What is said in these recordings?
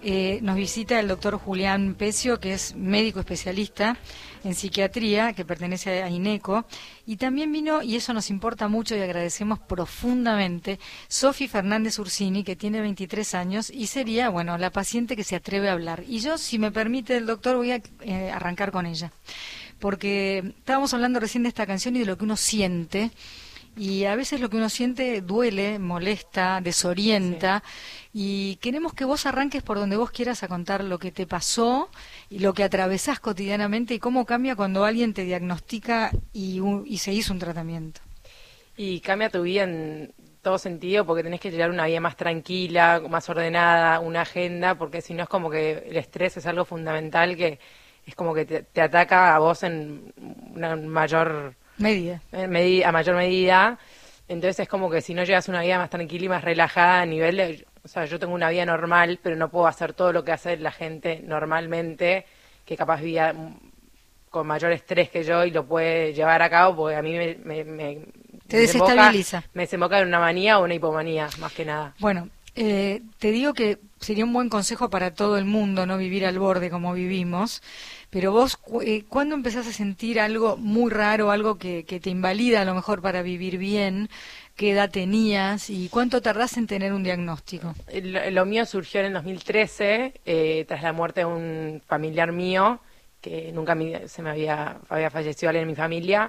nos visita el doctor Julián Pecio, que es médico especialista en psiquiatría, que pertenece a INECO, y también vino, y eso nos importa mucho y agradecemos profundamente, Sofi Fernández Ursini, que tiene 23 años y sería, bueno, la paciente que se atreve a hablar. Y yo, si me permite el doctor, voy a arrancar con ella, porque estábamos hablando recién de esta canción y de lo que uno siente, y a veces lo que uno siente duele, molesta, desorienta, y queremos que vos arranques por donde vos quieras a contar lo que te pasó y lo que atravesás cotidianamente y cómo cambia cuando alguien te diagnostica y se hizo un tratamiento. Y cambia tu vida en todo sentido porque tenés que llevar una vida más tranquila, más ordenada, una agenda, porque si no es como que el estrés es algo fundamental que es como que te ataca a vos en una mayor a mayor medida. Entonces es como que si no llevas una vida más tranquila y más relajada a nivel de, o sea, yo tengo una vida normal, pero no puedo hacer todo lo que hace la gente normalmente, que capaz vive con mayor estrés que yo y lo puede llevar a cabo, porque a mí te desestabiliza. Me desemboca en una manía o una hipomanía, más que nada. Bueno, te digo que sería un buen consejo para todo el mundo no vivir al borde como vivimos, pero vos, ¿cuándo empezás a sentir algo muy raro, algo que te invalida a lo mejor para vivir bien? ¿Qué edad tenías y cuánto tardás en tener un diagnóstico? Lo mío surgió en el 2013, tras la muerte de un familiar mío, que nunca se me había fallecido alguien en mi familia.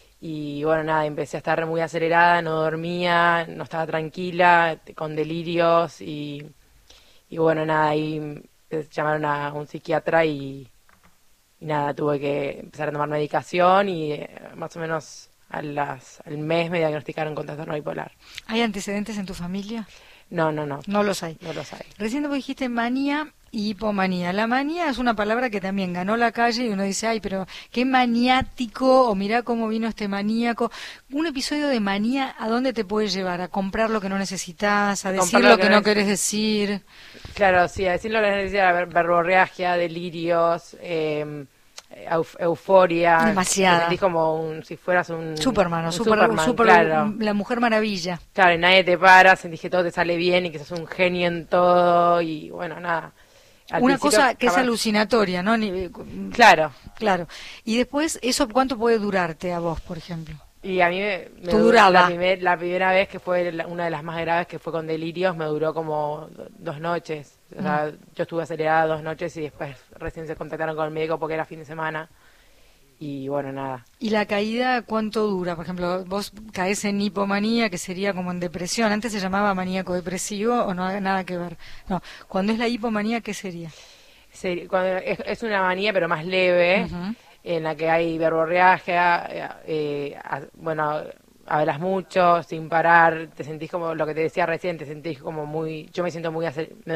Y bueno, nada, empecé a estar muy acelerada, no dormía, no estaba tranquila, con delirios y bueno, nada, ahí llamaron a un psiquiatra y nada, tuve que empezar a tomar medicación y más o menos al mes me diagnosticaron con trastorno bipolar. ¿Hay antecedentes en tu familia? No. No los hay. No los hay. Recién vos dijiste manía y hipomanía. La manía es una palabra que también ganó la calle y uno dice, ay, pero qué maniático, o mirá cómo vino este maníaco. Un episodio de manía, ¿a dónde te puede llevar? ¿A comprar lo que no necesitas? ¿A decir lo que no querés decir? Claro, sí, a decir lo que no necesitas, verborreagia, delirios, euforia. Demasiada. Te sentís como si fueras un Superman, claro. La Mujer Maravilla. Claro, y nadie te para, sentís que todo te sale bien y que sos un genio en todo y bueno, nada. Una cosa que es alucinatoria, ¿no? Claro. Claro. Y después, ¿eso cuánto puede durarte a vos, por ejemplo? Y a mí me duraba. La primera vez, que fue una de las más graves, que fue con delirios, me duró como 2 noches. O sea, yo estuve acelerada 2 noches y después recién se contactaron con el médico porque era fin de semana. Y bueno, nada. ¿Y la caída cuánto dura? Por ejemplo, vos caes en hipomanía, que sería como en depresión. Antes se llamaba maníaco depresivo o no nada que ver. No, cuando es la hipomanía, ¿qué sería? Cuando es una manía, pero más leve, en la que hay verborreagia, bueno, hablas mucho, sin parar, te sentís como lo que te decía recién, te sentís como muy, yo me siento muy,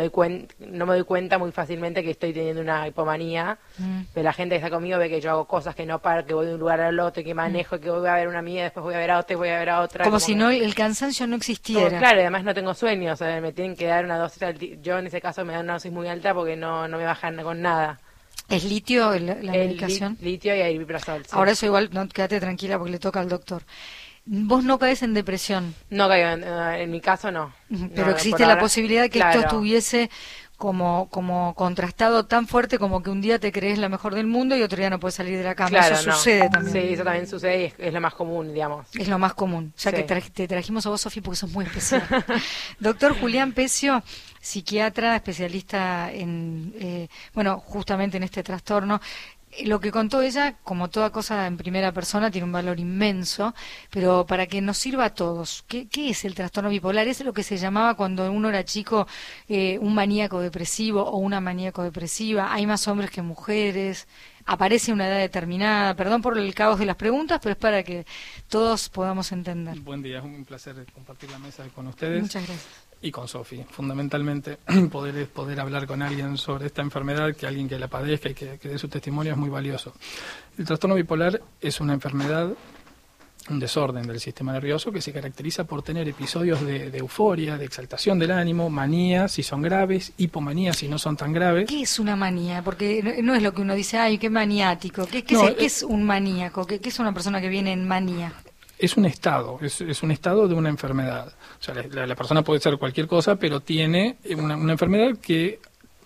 no me doy cuenta muy fácilmente que estoy teniendo una hipomanía, pero la gente que está conmigo ve que yo hago cosas que no paro, que voy de un lugar al otro, que manejo, que voy a ver una amiga, después voy a ver a otra y voy a ver a otra. Como si no el cansancio no existiera. Claro, además no tengo sueño, o sea, me tienen que dar una dosis, yo en ese caso me dan una dosis muy alta porque no me bajan con nada. ¿Es litio la medicación? Litio y aripiprazol. Sí. Ahora eso igual, no, quédate tranquila porque le toca al doctor. ¿Vos no caes en depresión? No caigo, en mi caso no. Pero existe la posibilidad de que esto estuviese como contrastado tan fuerte como que un día te crees la mejor del mundo y otro día no puedes salir de la cama. Claro, eso sucede también. Sí, eso también sucede y es lo más común, digamos. Es lo más común. Ya que te trajimos a vos, Sofi, porque sos muy especial. Doctor Julián Pecio, psiquiatra, especialista en, justamente en este trastorno. Lo que contó ella, como toda cosa en primera persona, tiene un valor inmenso, pero para que nos sirva a todos, ¿qué es el trastorno bipolar? ¿Es lo que se llamaba cuando uno era chico un maníaco depresivo o una maníaco depresiva? ¿Hay más hombres que mujeres? ¿Aparece a una edad determinada? Perdón por el caos de las preguntas, pero es para que todos podamos entender. Buen día, es un placer compartir la mesa con ustedes. Muchas gracias. Y con Sofi, fundamentalmente poder hablar con alguien sobre esta enfermedad, que alguien que la padezca y que dé su testimonio es muy valioso. El trastorno bipolar es una enfermedad, un desorden del sistema nervioso que se caracteriza por tener episodios de euforia, de exaltación del ánimo, manías si son graves, hipomanías si no son tan graves. ¿Qué es una manía? Porque no es lo que uno dice, ay, qué maniático. ¿Qué es un maníaco? ¿Qué es una persona que viene en manía? Es un estado, es un estado de una enfermedad. O sea, la persona puede ser cualquier cosa, pero tiene una enfermedad que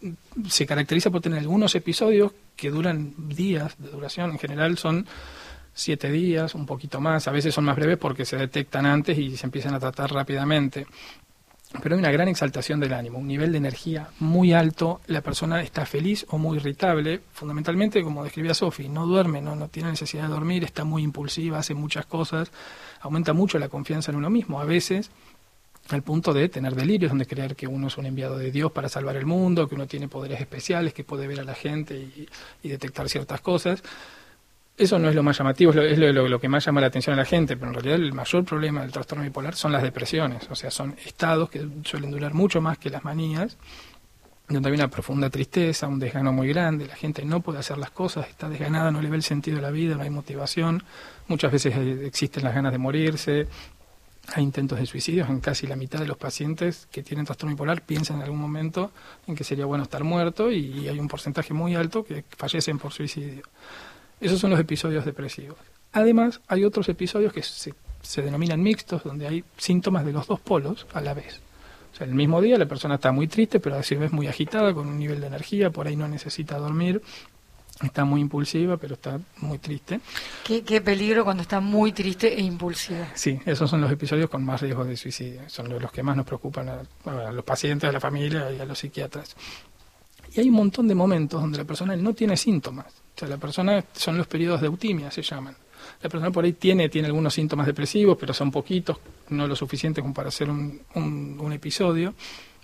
se caracteriza por tener algunos episodios que duran días de duración. En general son 7 días, un poquito más. A veces son más breves porque se detectan antes y se empiezan a tratar rápidamente. Pero hay una gran exaltación del ánimo, un nivel de energía muy alto. La persona está feliz o muy irritable. Fundamentalmente, como describía Sofi, no duerme, no tiene necesidad de dormir, está muy impulsiva, hace muchas cosas. Aumenta mucho la confianza en uno mismo. A veces al punto de tener delirios, donde creer que uno es un enviado de Dios para salvar el mundo, que uno tiene poderes especiales, que puede ver a la gente y detectar ciertas cosas. Eso no es lo más llamativo, es lo que más llama la atención a la gente, pero en realidad el mayor problema del trastorno bipolar son las depresiones, o sea, son estados que suelen durar mucho más que las manías, donde hay una profunda tristeza, un desgano muy grande, la gente no puede hacer las cosas, está desganada, no le ve el sentido de la vida, no hay motivación, muchas veces existen las ganas de morirse. Hay intentos de suicidios. En casi la mitad de los pacientes que tienen trastorno bipolar piensan en algún momento en que sería bueno estar muerto, y hay un porcentaje muy alto que fallecen por suicidio. Esos son los episodios depresivos. Además, hay otros episodios que se denominan mixtos, donde hay síntomas de los dos polos a la vez. O sea, el mismo día la persona está muy triste, pero a su vez muy agitada, con un nivel de energía, por ahí no necesita dormir. Está muy impulsiva, pero está muy triste. Qué peligro cuando está muy triste e impulsiva. Sí, esos son los episodios con más riesgo de suicidio. Son los que más nos preocupan a los pacientes, a la familia y a los psiquiatras. Y hay un montón de momentos donde la persona no tiene síntomas. O sea, la persona, son los periodos de eutimia, se llaman. La persona por ahí tiene algunos síntomas depresivos, pero son poquitos, no lo suficiente como para hacer un episodio,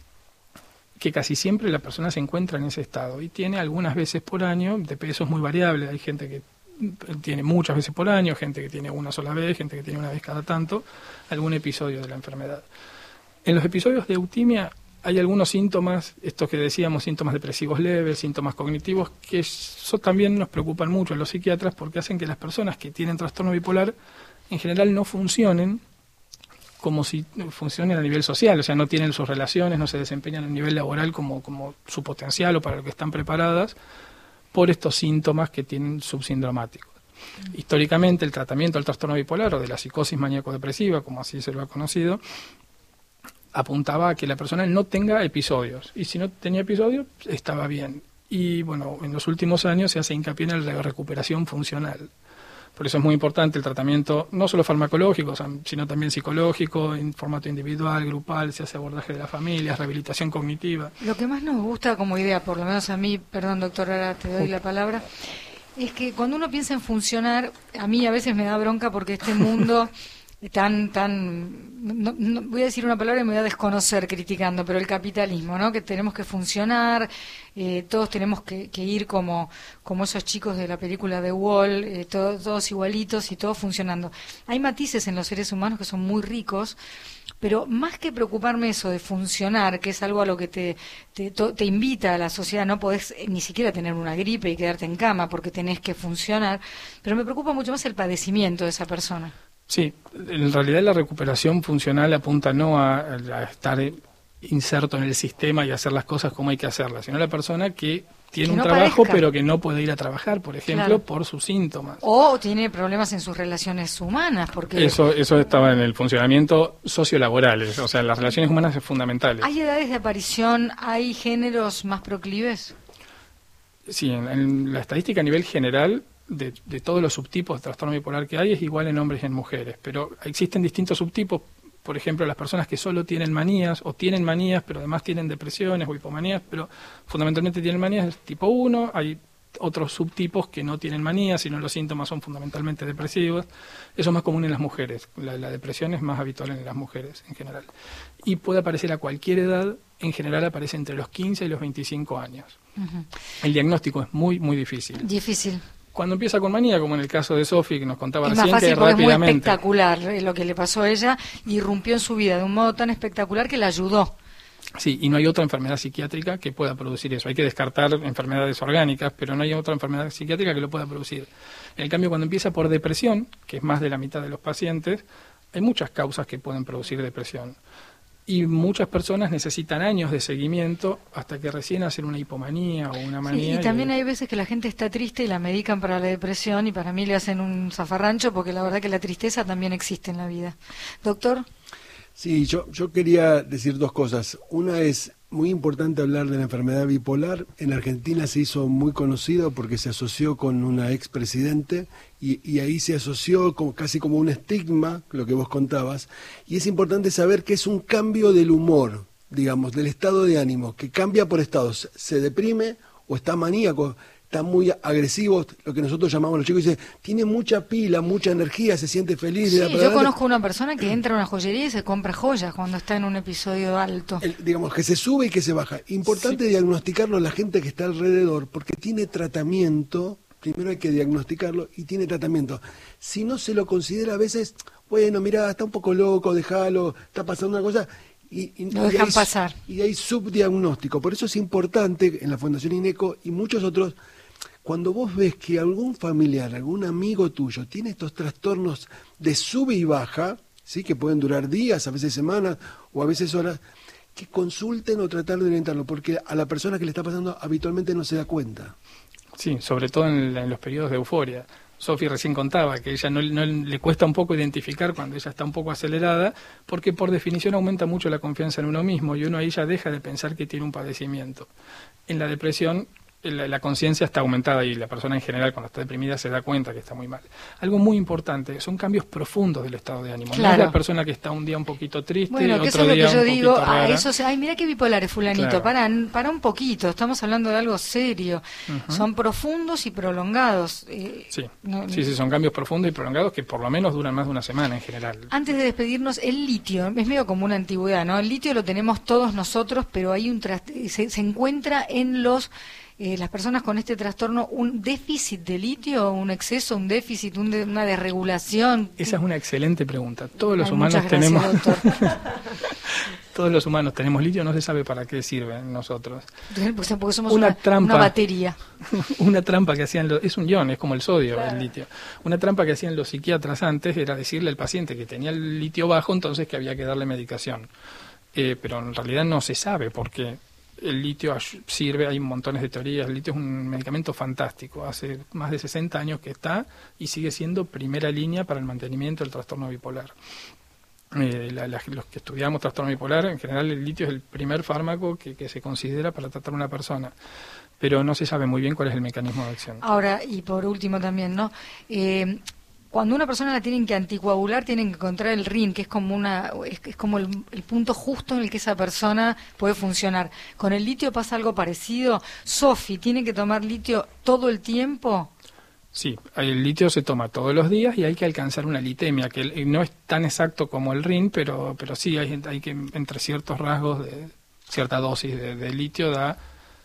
que casi siempre la persona se encuentra en ese estado y tiene algunas veces por año, de pesos muy variables. Hay gente que tiene muchas veces por año, gente que tiene una sola vez, gente que tiene una vez cada tanto, algún episodio de la enfermedad. En los episodios de eutimia hay algunos síntomas, estos que decíamos, síntomas depresivos leves, síntomas cognitivos, que eso también nos preocupan mucho a los psiquiatras, porque hacen que las personas que tienen trastorno bipolar en general no funcionen como si funcionen a nivel social, o sea, no tienen sus relaciones, no se desempeñan a nivel laboral como su potencial o para lo que están preparadas, por estos síntomas que tienen subsindromáticos. Históricamente, el tratamiento del trastorno bipolar o de la psicosis maníaco-depresiva, como así se lo ha conocido, apuntaba a que la persona no tenga episodios, y si no tenía episodios, estaba bien. Y bueno, en los últimos años se hace hincapié en la recuperación funcional. Por eso es muy importante el tratamiento, no solo farmacológico, sino también psicológico, en formato individual, grupal, se hace abordaje de las familias, rehabilitación cognitiva. Lo que más nos gusta como idea, por lo menos a mí, perdón doctor, ahora te doy la palabra, es que cuando uno piensa en funcionar, a mí a veces me da bronca porque este mundo no voy a decir una palabra y me voy a desconocer criticando, pero el capitalismo, ¿no? Que tenemos que funcionar, todos tenemos que ir como esos chicos de la película de Wall, todos igualitos y todos funcionando. Hay matices en los seres humanos que son muy ricos, pero más que preocuparme eso de funcionar, que es algo a lo que te invita a la sociedad, no podés ni siquiera tener una gripe y quedarte en cama porque tenés que funcionar, pero me preocupa mucho más el padecimiento de esa persona. Sí, en realidad la recuperación funcional apunta no a estar inserto en el sistema y hacer las cosas como hay que hacerlas, sino a la persona que tiene un trabajo pero que no puede ir a trabajar, por ejemplo, claro, por sus síntomas. O tiene problemas en sus relaciones humanas. Porque Eso estaba en el funcionamiento sociolaboral, o sea, las relaciones humanas es fundamental. ¿Hay edades de aparición, hay géneros más proclives? Sí, en la estadística a nivel general, de todos los subtipos de trastorno bipolar que hay, es igual en hombres y en mujeres, pero existen distintos subtipos. Por ejemplo, las personas que solo tienen manías, o tienen manías, pero además tienen depresiones o hipomanías, pero fundamentalmente tienen manías, es tipo 1, hay otros subtipos que no tienen manías, sino los síntomas son fundamentalmente depresivos. Eso es más común en las mujeres, la depresión es más habitual en las mujeres en general. Y puede aparecer a cualquier edad, en general aparece entre los 15 y los 25 años. Uh-huh. El diagnóstico es muy, muy difícil. Difícil. Cuando empieza con manía, como en el caso de Sofi, que nos contaba recién, que rápidamente... Es más fácil porque es muy espectacular lo que le pasó a ella, irrumpió en su vida de un modo tan espectacular que la ayudó. Sí, y no hay otra enfermedad psiquiátrica que pueda producir eso. Hay que descartar enfermedades orgánicas, pero no hay otra enfermedad psiquiátrica que lo pueda producir. En cambio, cuando empieza por depresión, que es más de la mitad de los pacientes, hay muchas causas que pueden producir depresión. Y muchas personas necesitan años de seguimiento hasta que recién hacen una hipomanía o una manía. Sí, y también hay veces que la gente está triste y la medican para la depresión y para mí le hacen un zafarrancho porque la verdad que la tristeza también existe en la vida. Doctor. Sí, yo quería decir dos cosas. Una es muy importante hablar de la enfermedad bipolar. En Argentina se hizo muy conocido porque se asoció con una expresidente y ahí se asoció casi como un estigma, lo que vos contabas. Y es importante saber que es un cambio del humor, digamos, del estado de ánimo, que cambia por estados. Se deprime o está maníaco, está muy agresivo, lo que nosotros llamamos los chicos, dice, tiene mucha pila, mucha energía, se siente feliz. Sí, yo conozco una persona que entra a una joyería y se compra joyas cuando está en un episodio alto. Digamos, que se sube y que se baja. Importante diagnosticarlo a la gente que está alrededor, porque tiene tratamiento, primero hay que diagnosticarlo, y tiene tratamiento. Si no se lo considera a veces, bueno, mirá, está un poco loco, déjalo, está pasando una cosa... Lo dejan pasar. Y hay subdiagnóstico. Por eso es importante en la Fundación INECO y muchos otros, cuando vos ves que algún familiar, algún amigo tuyo tiene estos trastornos de sube y baja, ¿sí? Que pueden durar días, a veces semanas o a veces horas, que consulten o tratar de orientarlo, porque a la persona que le está pasando habitualmente no se da cuenta. Sí, sobre todo en los periodos de euforia. Sofi recién contaba que ella no le cuesta un poco identificar cuando ella está un poco acelerada, porque por definición aumenta mucho la confianza en uno mismo y uno ahí ya deja de pensar que tiene un padecimiento. En la depresión la conciencia está aumentada y la persona en general cuando está deprimida se da cuenta que está muy mal. Algo muy importante, son cambios profundos del estado de ánimo. Claro. No es la persona que está un día un poquito triste, bueno, que otro eso es día lo que yo un digo, poquito rara. ay, mira qué bipolar es fulanito, Claro. para un poquito, estamos hablando de algo serio. Son profundos y prolongados. Sí, son cambios profundos y prolongados que por lo menos duran más de una semana en general. Antes de despedirnos, el litio, es medio como una antigüedad, ¿no? El litio lo tenemos todos nosotros, pero hay se encuentra en las personas con este trastorno un déficit de litio, un exceso, un déficit, una desregulación. Esa es una excelente pregunta. Todos los Ay, humanos muchas gracias, tenemos doctor. todos los humanos tenemos litio, no se sabe para qué sirve en nosotros. Porque somos Una trampa. una batería. Una trampa que hacían es un ion, es como el sodio, claro. El litio. Una trampa que hacían los psiquiatras antes era decirle al paciente que tenía el litio bajo, entonces que había que darle medicación. Pero en realidad no se sabe por qué el litio sirve, hay montones de teorías. El litio es un medicamento fantástico, hace más de 60 años que está y sigue siendo primera línea para el mantenimiento del trastorno bipolar. Los que estudiamos trastorno bipolar, en general el litio es el primer fármaco que se considera para tratar a una persona, pero no se sabe muy bien cuál es el mecanismo de acción. Ahora, y por último también, ¿no? Cuando una persona la tienen que anticoagular, tienen que encontrar el RIN, que es como es como el punto justo en el que esa persona puede funcionar. ¿Con el litio pasa algo parecido? Sofi, ¿tiene que tomar litio todo el tiempo? Sí, el litio se toma todos los días y hay que alcanzar una litemia, que no es tan exacto como el RIN, pero sí hay que, entre ciertos rasgos, de cierta dosis de litio da...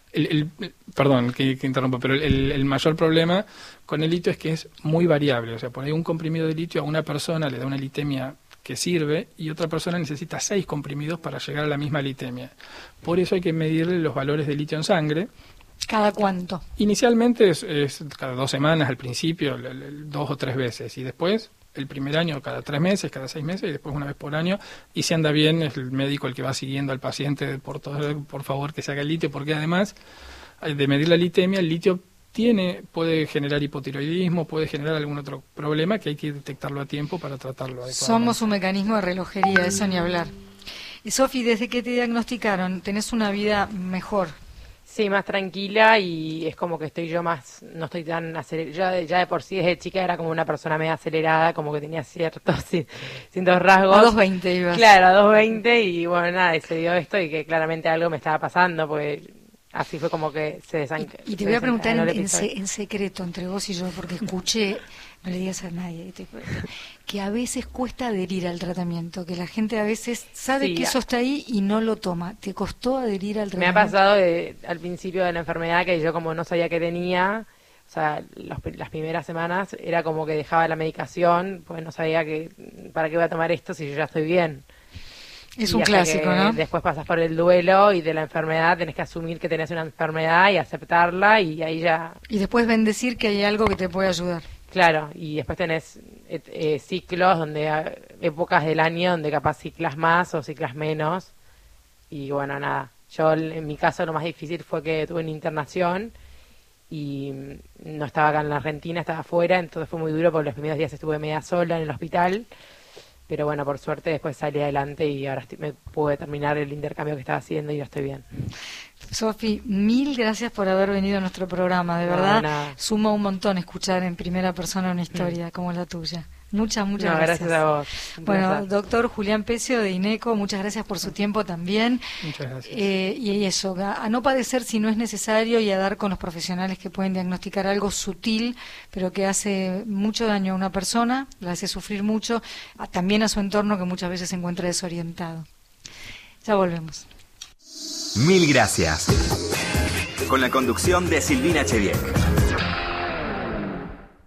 Perdón que interrumpa, pero el mayor problema con el litio es que es muy variable. O sea, por ahí un comprimido de litio a una persona le da una litemia que sirve y otra persona necesita 6 comprimidos para llegar a la misma litemia. Por eso hay que medirle los valores de litio en sangre. ¿Cada cuánto? Inicialmente es cada 2 semanas al principio, 2 o 3 veces, y después el primer año cada 3 meses, cada 6 meses, y después una vez por año, y si anda bien es el médico el que va siguiendo al paciente por favor que se haga el litio, porque además de medir la litemia, el litio puede generar hipotiroidismo, puede generar algún otro problema que hay que detectarlo a tiempo para tratarlo adecuadamente. Somos un mecanismo de relojería, eso ni hablar. Y Sofi, desde que te diagnosticaron, ¿tenés una vida mejor? Sí, más tranquila y es como que estoy yo más, no estoy tan acelerada. Ya de por sí desde chica era como una persona medio acelerada, como que tenía ciertos rasgos. A 220 ibas. Claro, a 220 y bueno, nada, y se dio esto y que claramente algo me estaba pasando, porque así fue como que se desencadenó. Y te voy a preguntar en secreto entre vos y yo, porque escuché, no le digas a nadie, que a veces cuesta adherir al tratamiento, que la gente a veces sabe que eso está ahí y no lo toma. ¿Te costó adherir al tratamiento? Me ha pasado al principio de la enfermedad que yo como no sabía que tenía, o sea, las primeras semanas era como que dejaba la medicación, pues no sabía para qué voy a tomar esto si yo ya estoy bien. Es un clásico, ¿no? Después pasas por el duelo y de la enfermedad tenés que asumir que tenés una enfermedad y aceptarla y ahí ya... Y después bendecir que hay algo que te puede ayudar. Claro, y después tenés ciclos, épocas del año donde capaz ciclas más o ciclas menos. Y bueno, nada, yo en mi caso lo más difícil fue que tuve una internación y no estaba acá en la Argentina, estaba afuera, entonces fue muy duro porque los primeros días estuve media sola en el hospital. pero bueno, por suerte después salí adelante y ahora me pude terminar el intercambio que estaba haciendo y ya estoy bien. Sofi, mil gracias por haber venido a nuestro programa, de verdad, nada. suma un montón escuchar en primera persona una historia como la tuya. Muchas gracias. Gracias a vos. Bueno, doctor Julián Pecio de INECO, muchas gracias por su tiempo también. Muchas gracias. Y eso, a no padecer si no es necesario y a dar con los profesionales que pueden diagnosticar algo sutil, pero que hace mucho daño a una persona, la hace sufrir mucho, también a su entorno que muchas veces se encuentra desorientado. Ya volvemos. Mil gracias. Con la conducción de Silvina Chediek.